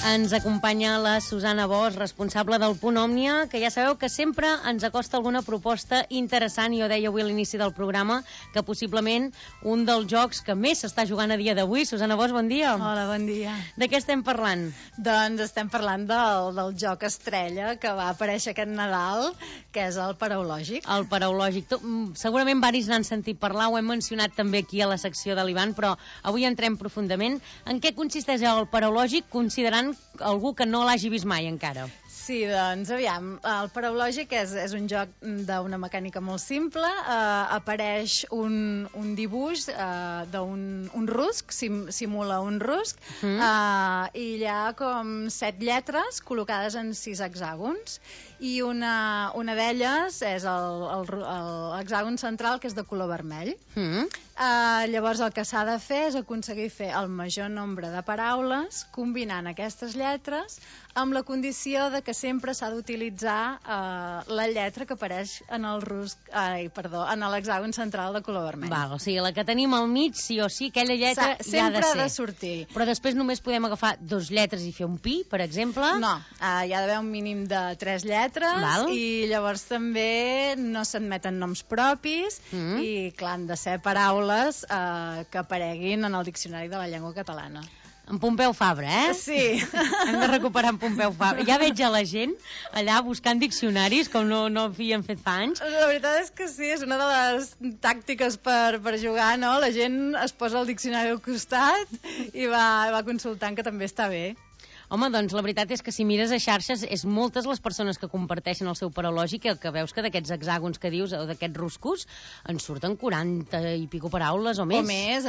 Ens acompanya la Susana Bosch, responsable del Punt Òmnia, que ja sabeu que sempre ens acosta alguna proposta interessant. Jo deia avui a l'inici del programa que possiblement un dels jocs que més s'està jugant a dia d'avui. Susana Bosch, bon dia. Hola, bon dia. De què estem parlant? Doncs estem parlant del joc estrella que va aparèixer aquest Nadal, que és el Paraulògic. El Paraulògic. Segurament varis n'han sentit parlar, ho hem mencionat també aquí a la secció de l'Ivan, però avui entrem profundament. En què consisteix el Paraulògic, considerant algú que no l'hagi vist mai encara? Sí, doncs, aviam, el Paraulògic és un joc d'una mecànica molt simple. Apareix un dibuix d'un rusc, simula un rusc, i hi ha com 7 lletres col·locades en 6 hexàgons, i una d'elles és l'hexàgon central, que és de color vermell. Llavors el que s'ha de fer és aconseguir fer el major nombre de paraules combinant aquestes lletres, amb la condició de que sempre s'ha d'utilitzar la lletra que apareix en l'hexàgon central de color vermell. Val, o sigui, la que tenim al mig, sí o sí, aquella lletra hi ha de ser. Sempre ha de sortir. Però després només podem agafar 2 lletres i fer un pi, per exemple? No, hi ha d'haver un mínim de 3 lletres. Val. I llavors també no s'admeten noms propis i, clar, han de ser paraules que apareguin en el diccionari de la llengua catalana. En Pompeu Fabra, eh? Sí. Hem de recuperar en Pompeu Fabra. Ja veig a la gent allà buscant diccionaris, com no havien fet fa anys. La veritat és que sí, és una de les tàctiques per jugar, no? La gent es posa el diccionari al costat i va consultant, que també està bé. Home, doncs la veritat és que si mires a xarxes és moltes les persones que comparteixen el seu Paraulògic que veus que d'aquests hexàgons que dius o d'aquests ruscos en surten 40 i pico paraules o més. O més. Hi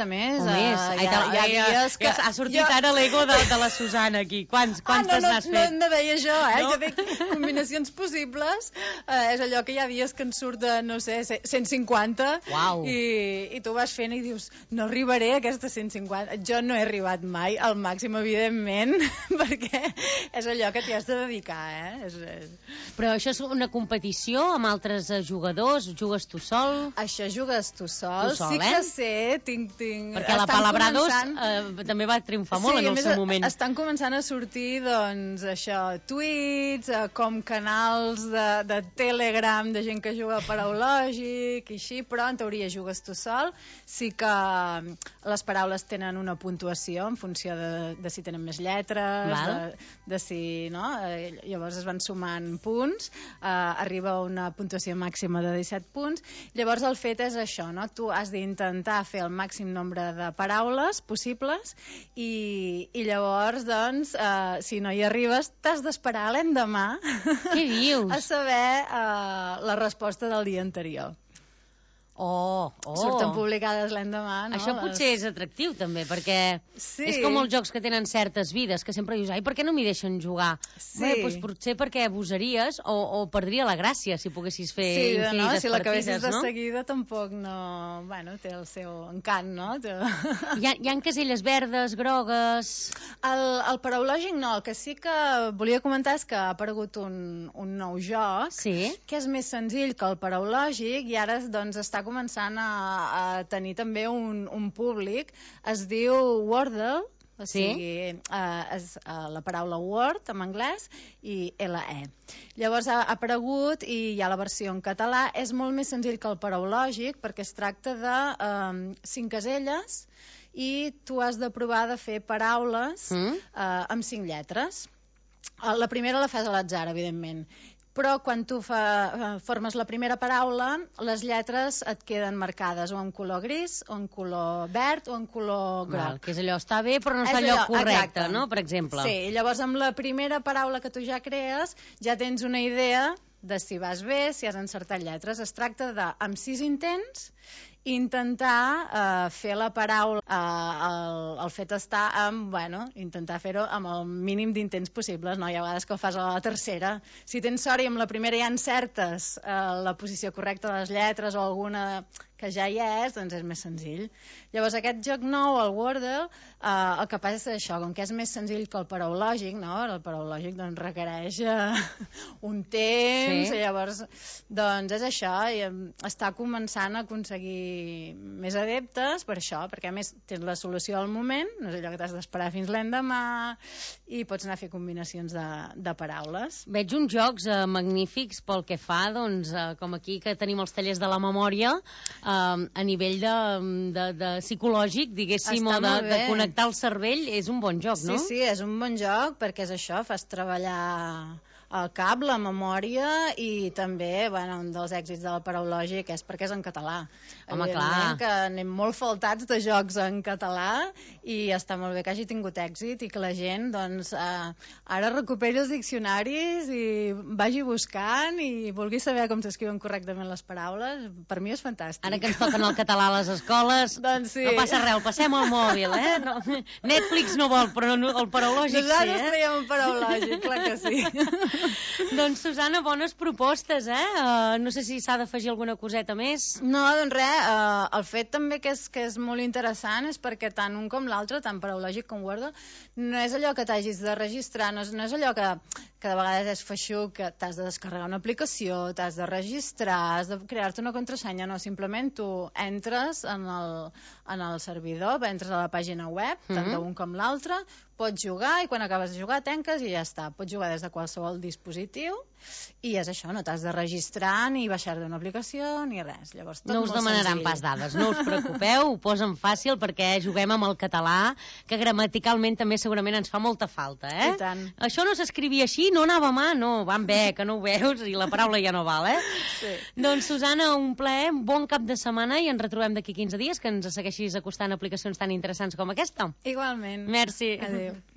ha sortit ara l'ego de la Susana aquí. Quantes n'has fet? No deia jo, jo dic combinacions possibles. És allò que hi ha dies que en surt de, no sé, 150. Uau. I tu vas fent i dius, no arribaré a aquestes 150. Jo no he arribat mai al màxim, evidentment, perquè és allò que t'hi has de dedicar, Però això és una competició amb altres jugadors? Jugues tu sol? Això jugues tu sol, sí que sé, tinc... Perquè la Palabrados també va triomfar molt en el seu moment. Estan començant a sortir, doncs, això, tuits, com canals de Telegram de gent que juga a Paraulògic i així, però en teoria jugues tu sol. Sí que les paraules tenen una puntuació en funció de si tenen més lletres, de si, no? Llavors es van sumant punts, arriba a una puntuació màxima de 17 punts. Llavors el fet és això, no? Tu has d'intentar fer el màxim nombre de paraules possibles i llavors, doncs, si no hi arribes, t'has d'esperar a l'endemà a saber la resposta del dia anterior. Surten publicades l'endemà, no? Això potser és atractiu també, perquè és com els jocs que tenen certes vides, que sempre dius, ai, per què no m'hi deixen jugar? Bé, doncs potser perquè abusaries o perdria la gràcia si poguessis fer infinites partides, no? Si l'acabessis de seguida tampoc no... Bueno, té el seu encant, no? Hi ha caselles verdes, grogues... El Paraulògic no, el que sí que volia comentar és que ha aparegut un nou joc, que és més senzill que el Paraulògic i ara, doncs, està començant a tenir també un públic. Es diu Wordle, o sigui, és la paraula Word en anglès i LE. Llavors ha aparegut i hi ha la versió en català. És molt més senzill que el Paraulògic perquè es tracta de 5 caselles i tu has de provar de fer paraules amb 5 lletres. La primera la fas a l'atzar, evidentment. Però quan tu formes la primera paraula, les lletres et queden marcades o en color gris, o en color verd, o en color groc. Que és allò, està bé, però no està allò correcte, no? Per exemple. Sí, llavors amb la primera paraula que tu ja crees, ja tens una idea de si vas bé, si has encertat lletres. Es tracta de, amb 6 intents, intentar fer la paraula, el fet està amb, intentar fer-ho amb el mínim d'intents possibles, no? Hi ha vegades que ho fas a la tercera. Si tens sort i amb la primera ja encertes la posició correcta de les lletres o alguna que ja hi és, doncs és més senzill. Llavors, aquest joc nou, el Wordle, el que passa és això, com que és més senzill que el paraulògic, no? El paraulògic doncs, requereix un temps, i llavors doncs és això, i està començant a aconseguir més adeptes per això, perquè a més tens la solució al moment, no és allò que t'has d'esperar fins l'endemà, i pots anar a fer combinacions de paraules. Veig uns jocs magnífics pel que fa, doncs, com aquí que tenim els tallers de la memòria, a nivell de psicològic, diguéssim, o de connectar el cervell, és un bon joc, no? Sí, és un bon joc perquè és això, fas treballar el cap, la memòria, i també, bueno, un dels èxits del paraulògic és perquè és en català. Home, clar. Que anem molt faltats de jocs en català i està molt bé que hagi tingut èxit i que la gent, doncs, ara recuperi els diccionaris i vagi buscant i vulgui saber com s'escriuen correctament les paraules. Per mi és fantàstic. Ara que ens toquen el català a les escoles, doncs sí. No passa res, el passem al mòbil, eh? No, Netflix no vol, però el paraulògic sí, Nosaltres traiem un paraulògic, clar que sí. Doncs, Susana, bones propostes, eh? No sé si s'ha d'afegir alguna coseta més. No, doncs res, el fet també que és molt interessant és perquè tant un com l'altre, tant paraulògic com Wordle, no és allò que t'hagis de registrar, no és allò que de vegades és feixuc, que t'has de descarregar una aplicació, t'has de registrar, has de crear-te una contrasenya, no, simplement tu entres en el servidor, entres a la pàgina web, tant d'un com l'altre, pots jugar i quan acabes de jugar tanques i ja està. Pots jugar des de qualsevol dispositiu i és això, no t'has de registrar ni baixar d'una aplicació ni res. Llavors, tot no us demanaran pas dades, no us preocupeu, ho posen fàcil perquè juguem amb el català, que gramaticalment també segurament ens fa molta falta, eh? I tant. Això no s'escrivia així, no anava a mà, no, va amb bé, que no ho veus i la paraula ja no val, eh? Sí. Doncs, Susana, un plaer, bon cap de setmana i ens retrobem d'aquí 15 dies, que ens segueixis acostant aplicacions tan interessants com aquesta. Igualment. Merci. Adéu.